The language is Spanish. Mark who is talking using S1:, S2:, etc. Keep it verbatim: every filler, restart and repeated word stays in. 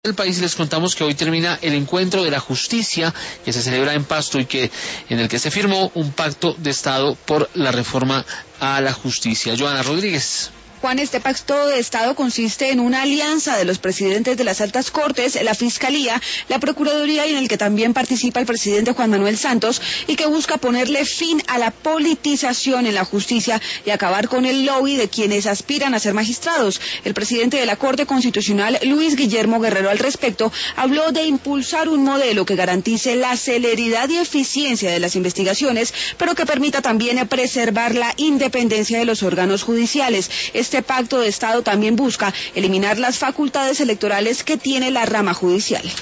S1: El país, les contamos que hoy termina el encuentro de la justicia que se celebra en Pasto y que en el que se firmó un pacto de Estado por la reforma a la justicia. Joana Rodríguez.
S2: Juan, este pacto de Estado consiste en una alianza de los presidentes de las altas cortes, la Fiscalía, la Procuraduría y en el que también participa el presidente Juan Manuel Santos y que busca ponerle fin a la politización en la justicia y acabar con el lobby de quienes aspiran a ser magistrados. El presidente de la Corte Constitucional, Luis Guillermo Guerrero, al respecto, habló de impulsar un modelo que garantice la celeridad y eficiencia de las investigaciones, pero que permita también preservar la independencia de los órganos judiciales. Este pacto de Estado también busca eliminar las facultades electorales que tiene la rama judicial.